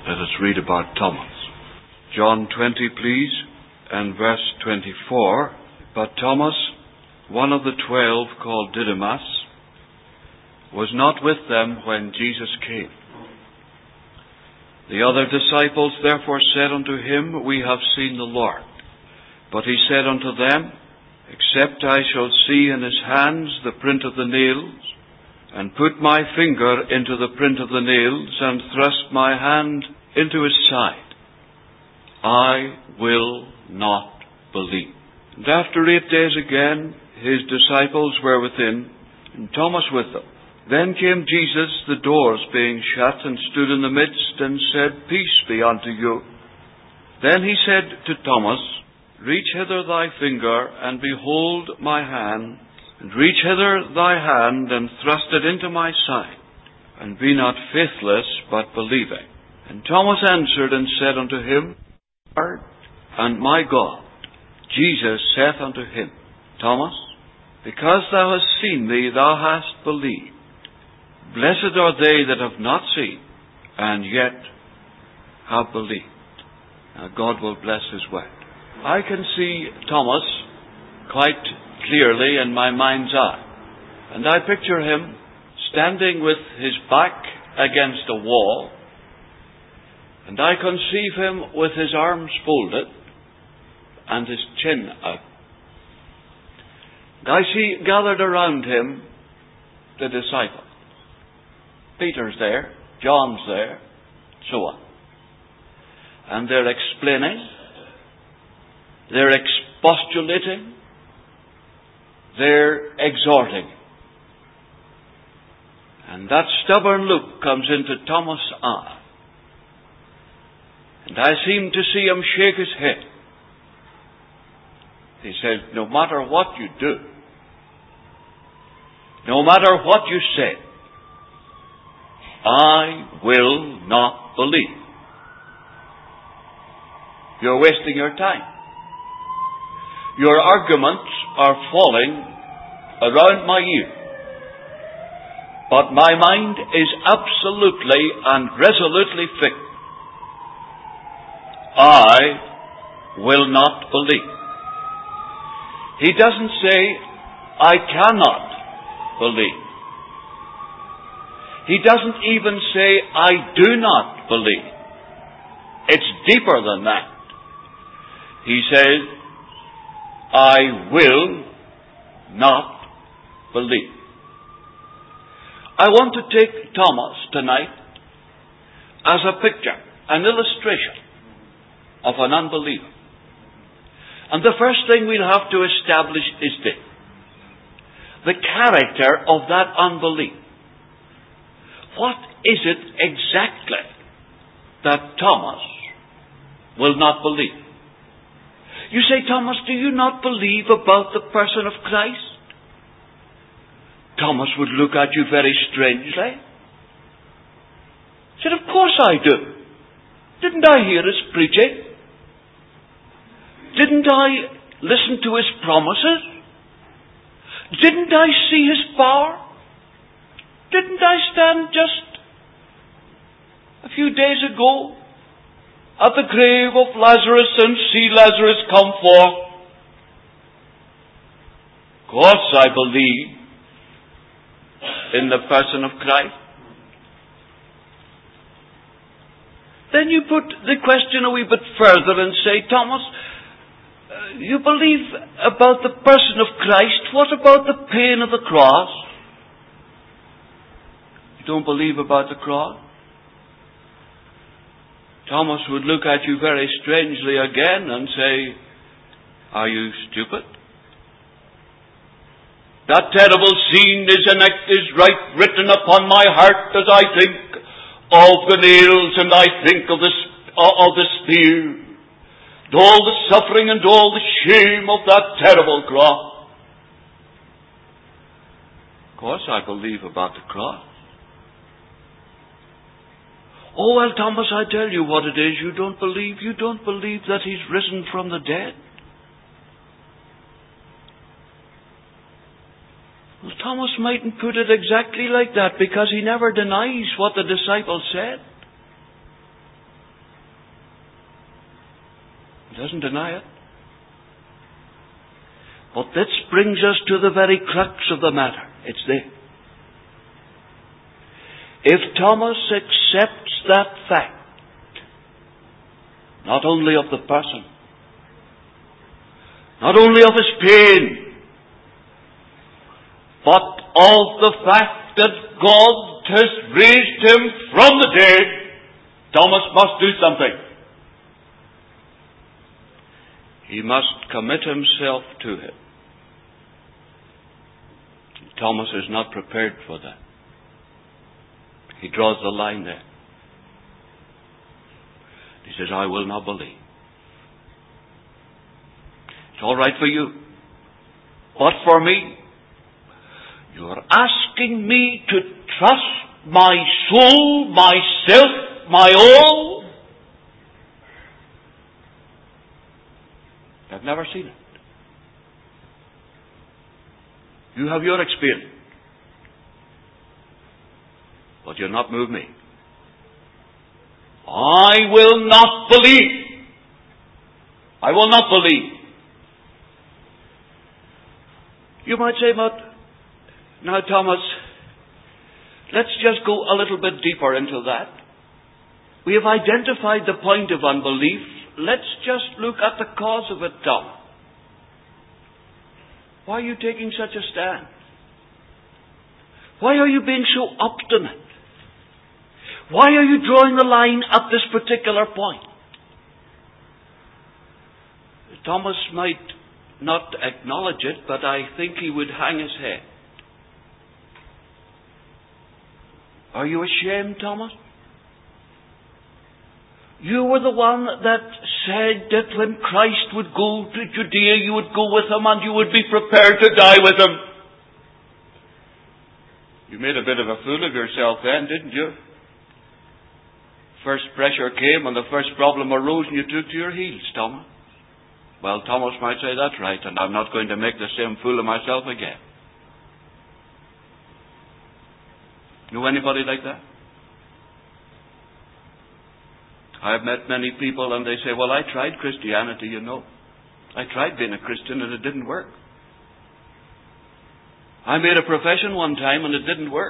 Let us read about Thomas. John 20, please, and verse 24. But Thomas, one of the 12, called Didymus, was not with them when Jesus came. The other disciples therefore said unto him, We have seen the Lord. But he said unto them, Except I shall see in his hands the print of the nails, and put my finger into the print of the nails, and thrust my hand into his side, I will not believe. And after 8 days again, his disciples were within, and Thomas with them. Then came Jesus, the doors being shut, and stood in the midst, and said, Peace be unto you. Then he said to Thomas, Reach hither thy finger, and behold my hand, and reach hither thy hand, and thrust it into my side, and be not faithless, but believing. And Thomas answered and said unto him, Lord and my God. Jesus saith unto him, Thomas, because thou hast seen me, thou hast believed. Blessed are they that have not seen, and yet have believed. Now God will bless His word. I can see Thomas quite clearly in my mind's eye. And I picture him standing with his back against a wall, and I conceive him with his arms folded and his chin out. And I see gathered around him the disciples. Peter's there, John's there, so on. And they're explaining, they're expostulating, they're exhorting. And that stubborn look comes into Thomas' eye. And I seem to see him shake his head. He says, no matter what you do, no matter what you say, I will not believe. You're wasting your time. Your arguments are falling around my ear. But my mind is absolutely and resolutely fixed. I will not believe. He doesn't say, I cannot believe. He doesn't even say, I do not believe. It's deeper than that. He says, I will not believe. I want to take Thomas tonight as a picture, an illustration of an unbeliever. And the first thing we'll have to establish is this: the character of that unbelief. What is it exactly that Thomas will not believe? You say, Thomas, do you not believe about the person of Christ? Thomas would look at you very strangely. He said, of course I do. Didn't I hear his preaching? Didn't I listen to his promises? Didn't I see his power? Didn't I stand just a few days ago at the grave of Lazarus and see Lazarus come forth? Of course I believe in the person of Christ. Then you put the question a wee bit further and say, Thomas, you believe about the person of Christ. What about the pain of the cross? You don't believe about the cross? Thomas would look at you very strangely again and say, are you stupid? That terrible scene is right written upon my heart as I think of the nails and I think of the spear, and all the suffering and all the shame of that terrible cross. Of course I believe about the cross. Oh, well, Thomas, I tell you what it is you don't believe. You don't believe that He's risen from the dead. Well, Thomas mightn't put it exactly like that because he never denies what the disciples said. He doesn't deny it. But this brings us to the very crux of the matter. It's this. If Thomas accepts that fact, not only of the person, not only of his pain, but of the fact that God has raised him from the dead, Thomas must do something. He must commit himself to him. Thomas is not prepared for that. He draws the line there. He says, I will not believe. It's all right for you. But for me, you're asking me to trust my soul, myself, my all? I've never seen it. You have your experience. But you'll not move me. I will not believe. I will not believe. You might say, but now Thomas, let's just go a little bit deeper into that. We have identified the point of unbelief. Let's just look at the cause of it, Thomas. Why are you taking such a stand? Why are you being so obstinate? Why are you drawing the line at this particular point? Thomas might not acknowledge it, but I think he would hang his head. Are you ashamed, Thomas? You were the one that said that when Christ would go to Judea, you would go with him and you would be prepared to die with him. You made a bit of a fool of yourself then, didn't you? First pressure came and the first problem arose and you took to your heels, Thomas. Well, Thomas might say, that's right, and I'm not going to make the same fool of myself again. Know anybody like that? I've met many people and they say, well, I tried Christianity, you know. I tried being a Christian and it didn't work. I made a profession one time and it didn't work.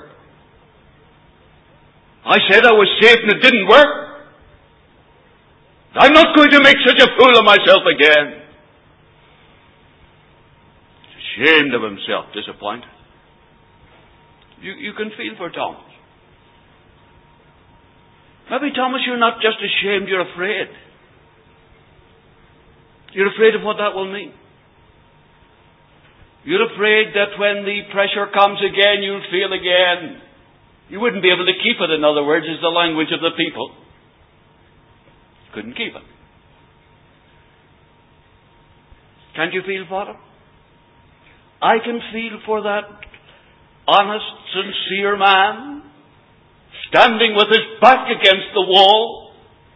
I said I was saved and it didn't work. I'm not going to make such a fool of myself again. He's ashamed of himself, disappointed. You can feel for Thomas. Maybe, Thomas, you're not just ashamed, you're afraid. You're afraid of what that will mean. You're afraid that when the pressure comes again, you'll fail again. You wouldn't be able to keep it, in other words, is the language of the people. Couldn't keep it. Can't you feel for him? I can feel for that honest, sincere man, standing with his back against the wall.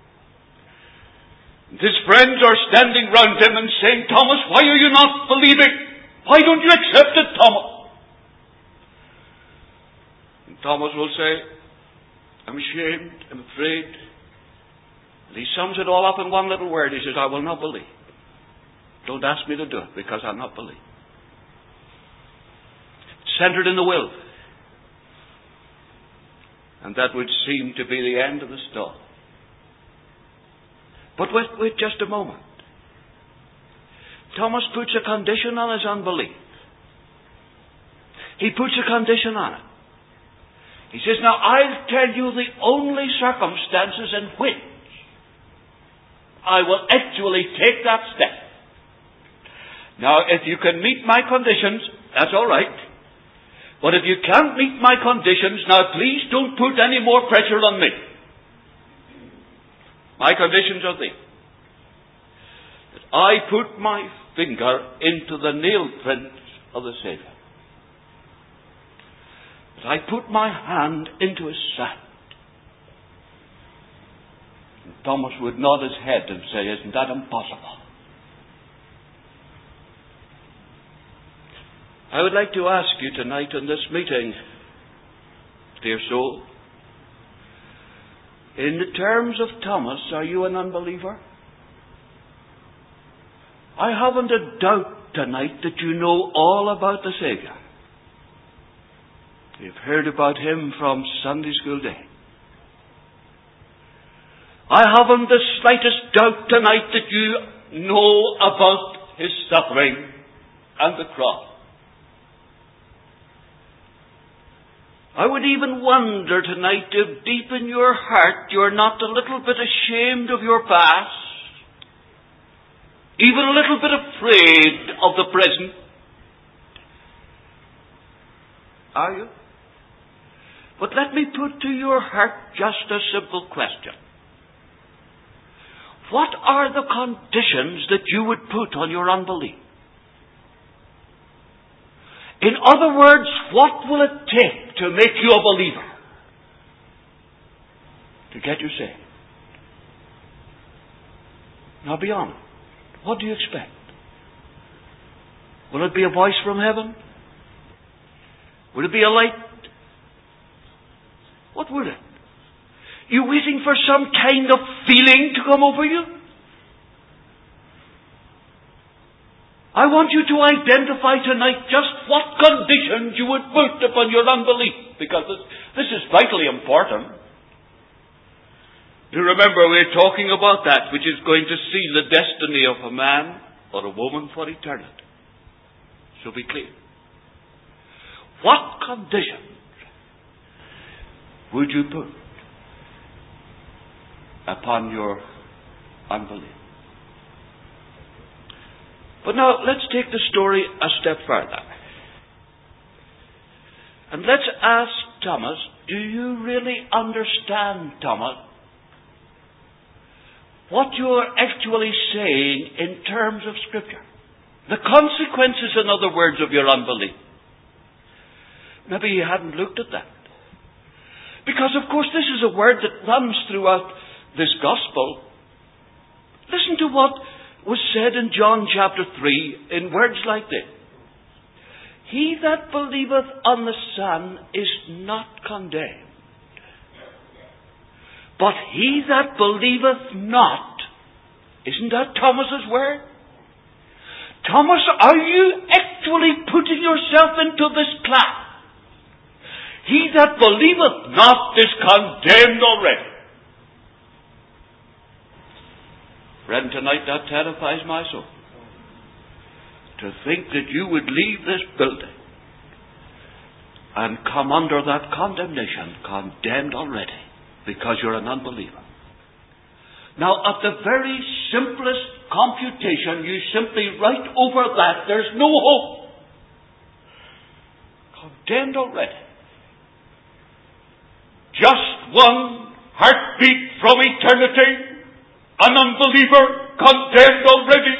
And his friends are standing round him and saying, Thomas, why are you not believing? Why don't you accept it, Thomas? And Thomas will say, I'm ashamed, I'm afraid. And he sums it all up in one little word. He says, I will not believe. Don't ask me to do it, because I'll not believe. It's centered in the will. And that would seem to be the end of the story. But wait just a moment. Thomas puts a condition on his unbelief. He puts a condition on it. He says, now I'll tell you the only circumstances in which I will actually take that step. Now, if you can meet my conditions, that's all right. But if you can't meet my conditions, now please don't put any more pressure on me. My conditions are these. That I put my finger into the nail prints of the Saviour. That I put my hand into his side. And Thomas would nod his head and say, isn't that impossible? I would like to ask you tonight in this meeting, dear soul, in the terms of Thomas, are you an unbeliever? I haven't a doubt tonight that you know all about the Saviour. You've heard about Him from Sunday school day. I haven't the slightest doubt tonight that you know about His suffering and the cross. I would even wonder tonight if deep in your heart you're not a little bit ashamed of your past, even a little bit afraid of the present. Are you? But let me put to your heart just a simple question. What are the conditions that you would put on your unbelief? In other words, what will it take to make you a believer? To get you saved? Now be honest. What do you expect? Will it be a voice from heaven? Will it be a light? What will it? You waiting for some kind of feeling to come over you? I want you to identify tonight just what conditions you would put upon your unbelief, because this is vitally important. You remember we're talking about that which is going to seal the destiny of a man or a woman for eternity. So be clear. What conditions would you put upon your unbelief? But now let's take the story a step further. And let's ask Thomas, do you really understand, Thomas, what you're actually saying in terms of Scripture? The consequences, in other words, of your unbelief. Maybe you hadn't looked at that. Because, of course, this is a word that runs throughout this gospel. Listen to what was said in John chapter 3 in words like this. He that believeth on the Son is not condemned. But he that believeth not, isn't that Thomas's word? Thomas, are you actually putting yourself into this class? He that believeth not is condemned already. Friend, tonight that terrifies my soul. To think that you would leave this building and come under that condemnation, condemned already, because you're an unbeliever. Now, at the very simplest computation, you simply write over that, there's no hope. Condemned already. Just one heartbeat from eternity. An unbeliever condemned already.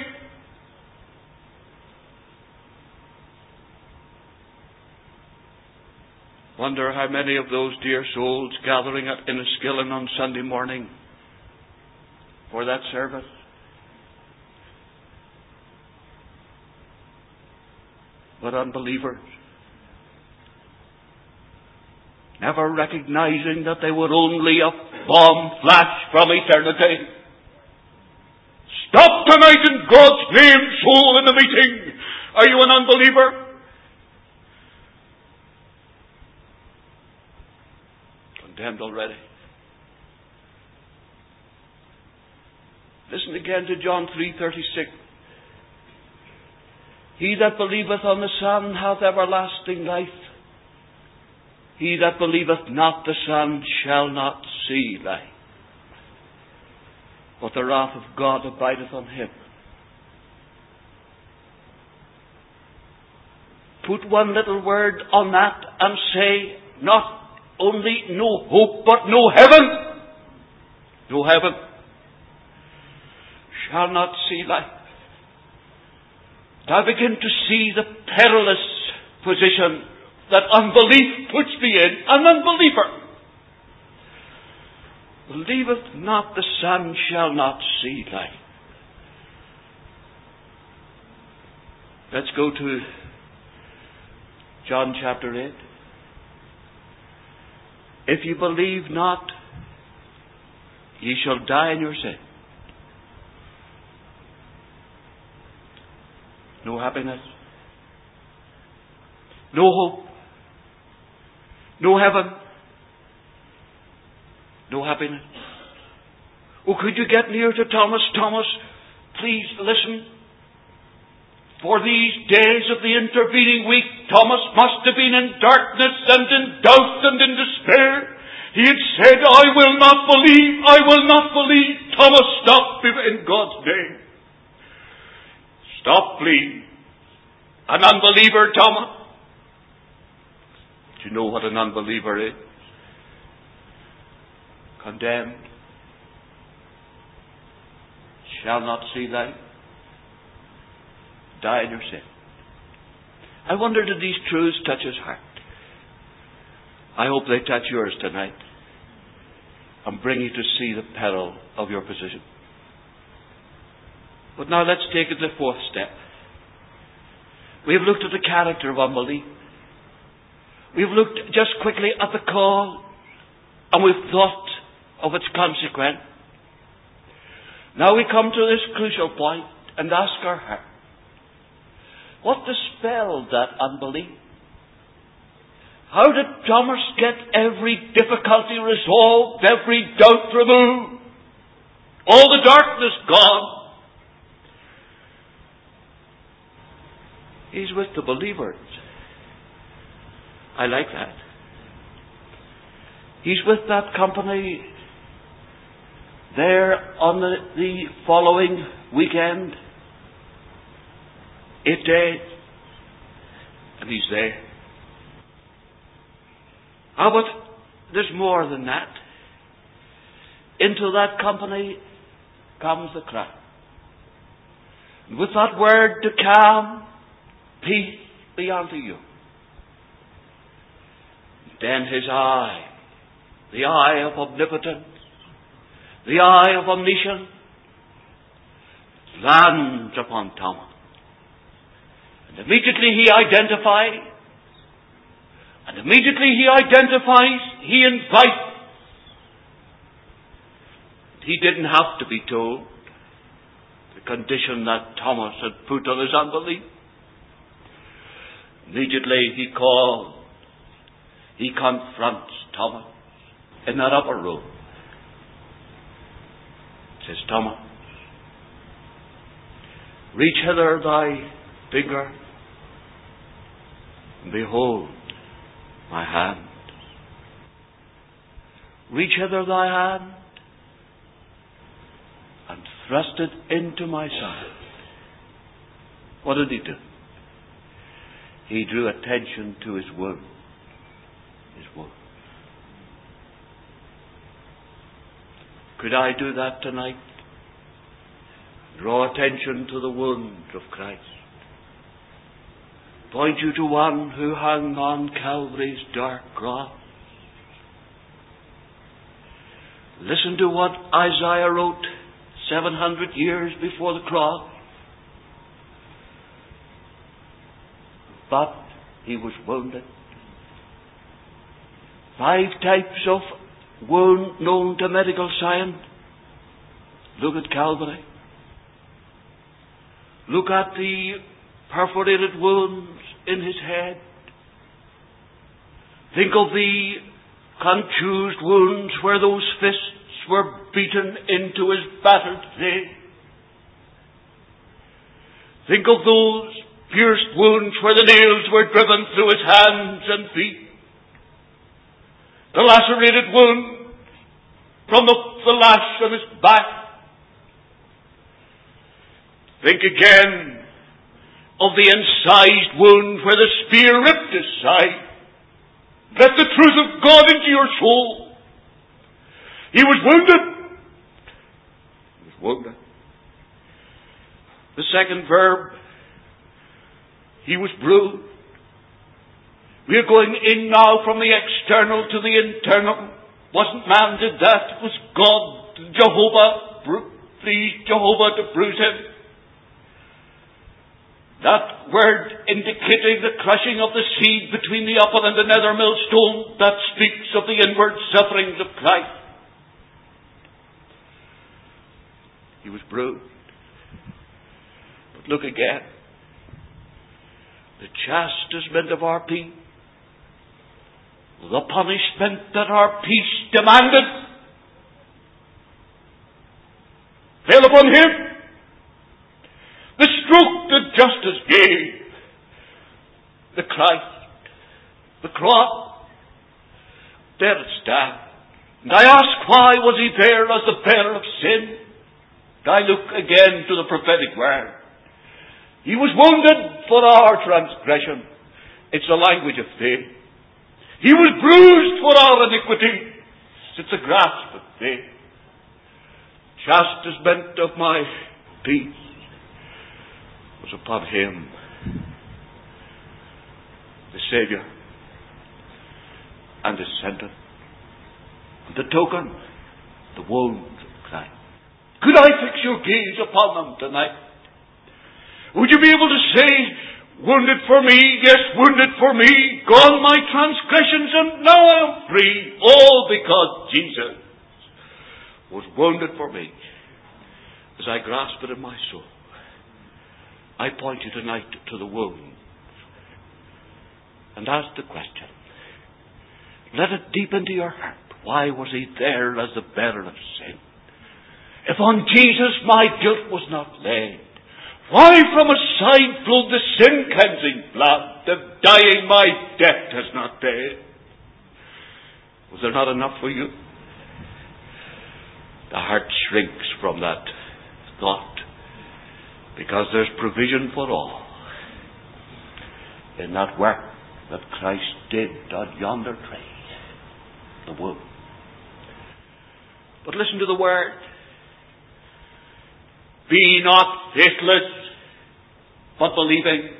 Wonder how many of those dear souls gathering at Enniskillen on Sunday morning for that service but unbelievers, never recognizing that they were only a bomb flash from eternity. Stop tonight in God's name, soul, in the meeting. Are you an unbeliever? Condemned already. Listen again to John 3:36. He that believeth on the Son hath everlasting life. He that believeth not the Son shall not see life, but the wrath of God abideth on him. Put one little word on that and say, not only no hope, but no heaven. No heaven. Shall not see life. I begin to see the perilous position that unbelief puts me in. An unbeliever. Believeth not the Son shall not see life. Let's go to John chapter 8. If you believe not, ye shall die in your sin. No happiness. No hope. No heaven. No happiness. Oh, could you get near to Thomas? Thomas, please listen. For these days of the intervening week, Thomas must have been in darkness and in doubt and in despair. He had said, I will not believe, I will not believe. Thomas, stop in God's name. Stop, please. An unbeliever, Thomas. Do you know what an unbeliever is? Condemned. Shall not see light. Die in your sin. I wonder, did these truths touch his heart? I hope they touch yours tonight and bring you to see the peril of your position. But now let's take it to the fourth step. We have looked at the character of unbelief. We've looked just quickly at the call, and we've thought of its consequence. Now we come to this crucial point and ask our heart, what dispelled that unbelief? How did Thomas get every difficulty resolved, every doubt removed, all the darkness gone? He's with the believers. I like that. He's with that company there on the following weekend. 8 days. And he's there. But there's more than that. Into that company comes the crowd. And with that word to calm, peace be unto you. Then his eye, the eye of omnipotence, the eye of omniscience, lands upon Thomas. And immediately he identifies, he invites. He didn't have to be told the condition that Thomas had put on his unbelief. Immediately he calls. He confronts Thomas in that upper room. Says, Thomas, reach hither thy finger, and behold my hand. Reach hither thy hand, and thrust it into my side. What did he do? He drew attention to his wound. His wound. Could I do that tonight? Draw attention to the wound of Christ. Point you to one who hung on Calvary's dark cross. Listen to what Isaiah wrote 700 years before the cross. But he was wounded. 5 types of wound known to medical science. Look at Calvary. Look at the perforated wounds in his head. Think of the contused wounds where those fists were beaten into his battered face. Think of those pierced wounds where the nails were driven through his hands and feet. The lacerated wound from the lash on his back. Think again of the incised wound where the spear ripped his side. Let the truth of God into your soul. He was wounded. He was wounded. The second verb, he was bruised. We are going in now from the external to the internal. Wasn't man did that. It was God, Jehovah, pleased Jehovah to bruise him. That word indicating the crushing of the seed between the upper and the nether millstone, that speaks of the inward sufferings of Christ. He was bruised. But look again. the chastisement of our peace, the punishment that our peace demanded, fell upon him. The stroke that justice gave, the Christ, the cross, there it stands. And I ask, why was he there as the bearer of sin? I look again to the prophetic word. He was wounded for our transgression. It's the language of faith. He was bruised for our iniquity. It's the grasp of faith. Chastisement of my peace was upon him, the Saviour, and the sentence, and the token, the wounds of Christ. Could I fix your gaze upon them tonight? Would you be able to say, wounded for me, yes, wounded for me, gone my transgressions, and now I am free, all because Jesus was wounded for me. As I grasp it in my soul, I point you tonight to the wounds and ask the question. Let it deep into your heart. Why was he there as the bearer of sin? If on Jesus my guilt was not laid, why from his side flowed the sin-cleansing blood, the dying my debt has not paid? Was there not enough for you? The heart shrinks from that thought, because there's provision for all in that work that Christ did on yonder tree, the wound. But listen to the word. Be not faithless, but believing.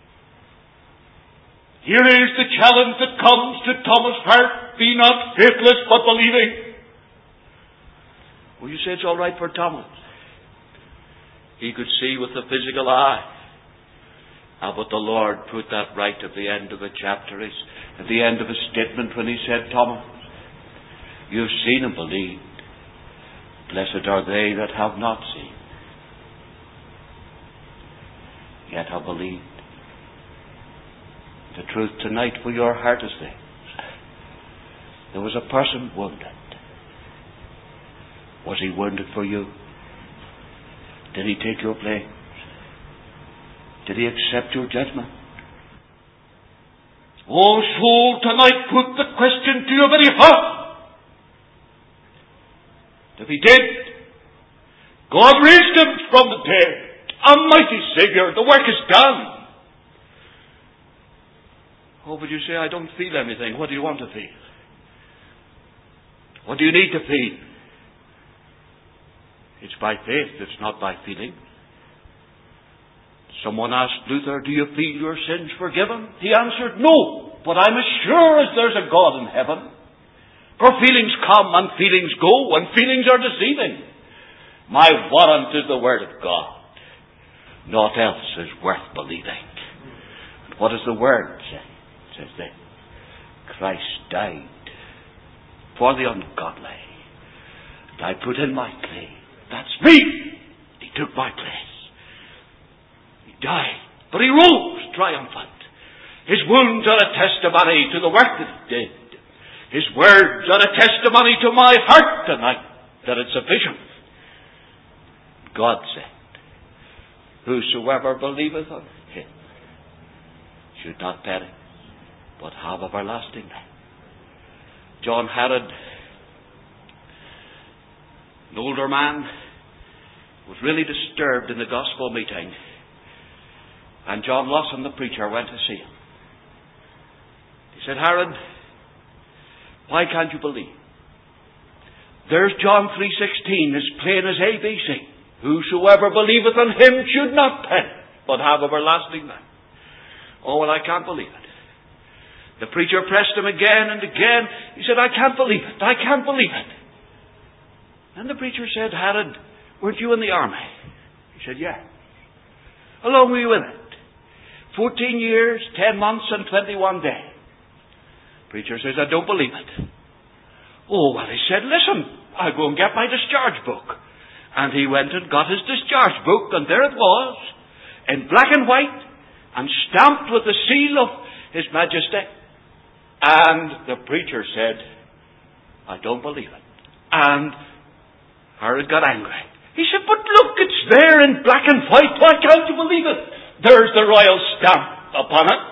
Here is the challenge that comes to Thomas Hart. Be not faithless, but believing. Well, you say it's all right for Thomas. He could see with the physical eye. But the Lord put that right at the end of the chapter. At the end of his statement when he said, Thomas, you've seen and believed. Blessed are they that have not seen, yet have believed. The truth tonight for your heart is this. There was a person wounded. Was he wounded for you? Did he take your place? Did he accept your judgment? Oh, soul, tonight put the question to your very heart. If he did, God raised him from the dead. A mighty Saviour. The work is done. Oh, but you say, I don't feel anything. What do you want to feel? What do you need to feel? It's by faith, it's not by feeling. Someone asked Luther, do you feel your sins forgiven? He answered, no, but I'm as sure as there's a God in heaven. For feelings come and feelings go, and feelings are deceiving. My warrant is the Word of God. Naught else is worth believing. And what does the Word say? It says this: Christ died for the ungodly, and I put in my place. That's me! He took my place. He died, but he rose triumphant. His wounds are a testimony to the work that he did. His words are a testimony to my heart tonight that it's sufficient. God said, whosoever believeth on him should not perish, but have everlasting life. John Herod, an older man, was really disturbed in the gospel meeting, and John Lawson, the preacher, went to see him. He said, Herod, why can't you believe? There's John 3:16, as plain as ABC. Whosoever believeth on him should not perish, but have everlasting life. Oh, well, I can't believe it. The preacher pressed him again and again. He said, I can't believe it. I can't believe it. And the preacher said, Herod, weren't you in the army? He said, yes. How long were you in it? 14 years, 10 months, and 21 days. Preacher says, I don't believe it. Oh, well, he said, listen, I'll go and get my discharge book. And he went and got his discharge book, and there it was, in black and white, and stamped with the seal of His Majesty. And the preacher said, I don't believe it. And Herod got angry. He said, but look, it's there in black and white. Why can't you believe it? There's the royal stamp upon it.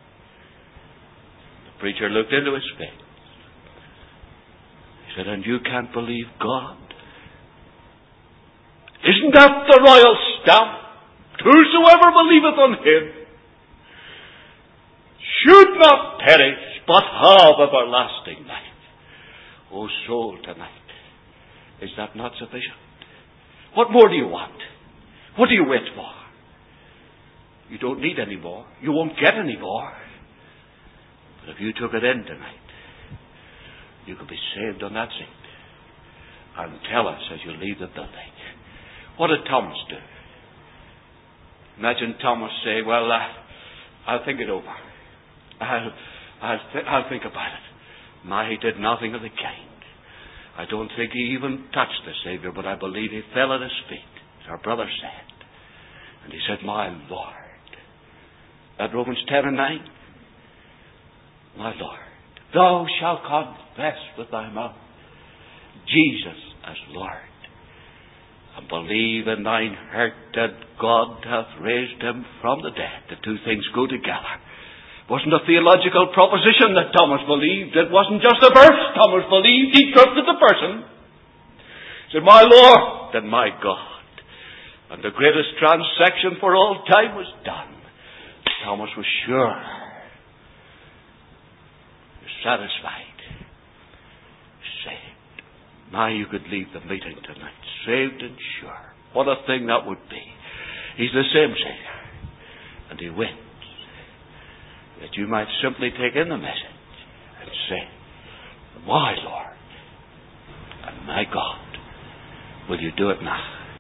The preacher looked into his face. He said, and you can't believe God? Isn't that the royal stamp? Whosoever believeth on Him should not perish, but have everlasting life. O soul, tonight, is that not sufficient? What more do you want? What do you wait for? You don't need any more. You won't get any more. But if you took it in tonight, you could be saved on that seat. And tell us as you leave the building. What did Thomas do? Imagine Thomas say, well, I'll think it over. I'll think about it. He did nothing of the kind. I don't think he even touched the Savior, but I believe he fell at His feet, as our brother said. And he said, my Lord. That Romans 10:9. My Lord, thou shalt confess with thy mouth Jesus as Lord, and believe in thine heart that God hath raised Him from the dead. The two things go together. It wasn't a theological proposition that Thomas believed. It wasn't just a verse Thomas believed. He trusted the person. He said, my Lord and my God. And the greatest transaction for all time was done. Thomas was sure. He was satisfied. Saved. Now you could leave the meeting tonight. Saved and sure. What a thing that would be. He's the same Savior. And He wins. That you might simply take in the message and say, my Lord and my God, will you do it now?